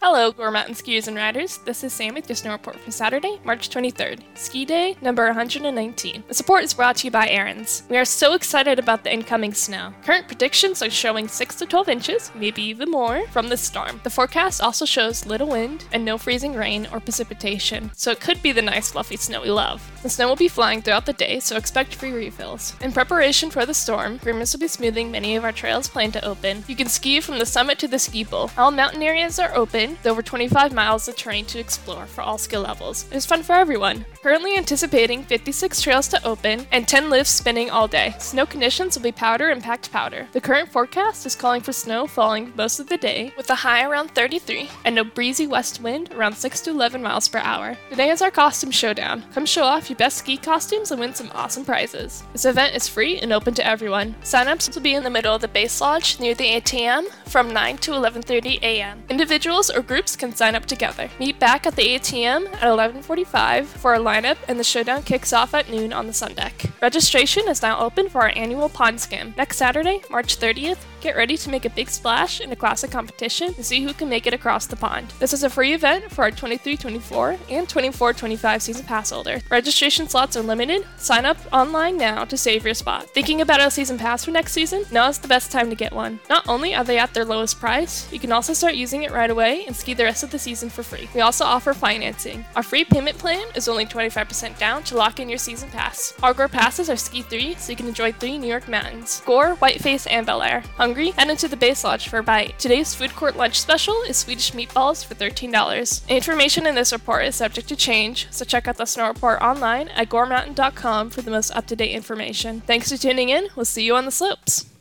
Hello, Gore Mountain skiers and riders. This is Sam with your snow report for Saturday, March 23rd, ski day number 119. The support is brought to you by Aaron's. We are so excited about the incoming snow. Current predictions are showing 6 to 12 inches, maybe even more, from this storm. The forecast also shows little wind and no freezing rain or precipitation, so it could be the nice fluffy snow we love. The snow will be flying throughout the day, so expect free refills. In preparation for the storm, groomers will be smoothing many of our trails planned to open. You can ski from the summit to the ski bowl. All mountain areas are open, with over 25 miles of terrain to explore for all skill levels. There's fun for everyone. Currently anticipating 56 trails to open and 10 lifts spinning all day. Snow conditions will be powder and packed powder. The current forecast is calling for snow falling most of the day, with a high around 33 and a breezy west wind around 6 to 11 miles per hour. Today is our costume showdown. Come show off your best ski costumes and win some awesome prizes. This event is free and open to everyone. Sign-ups will be in the middle of the base lodge near the ATM from 9 to 11:30 a.m. Individuals or groups can sign up together. Meet back at the ATM at 11:45 for a lineup, and the showdown kicks off at noon on the sun deck. Registration is now open for our annual pond skim. Next Saturday, March 30th, get ready to make a big splash in a classic competition to see who can make it across the pond. This is a free event for our 23-24 and 24-25 season pass holders. Registration slots are limited. Sign up online now to save your spot. Thinking about a season pass for next season? Now is the best time to get one. Not only are they at their lowest price, you can also start using it right away and ski the rest of the season for free. We also offer financing. Our free payment plan is only 25% down to lock in your season pass. Our Gore passes are ski 3, so you can enjoy 3 New York mountains: Gore, Whiteface, and Bel Air. Hungry? Head into the base lodge for a bite. Today's food court lunch special is Swedish meatballs for $13. Information in this report is subject to change, so check out the snow report online at goremountain.com for the most up-to-date information. Thanks for tuning in. We'll see you on the slopes.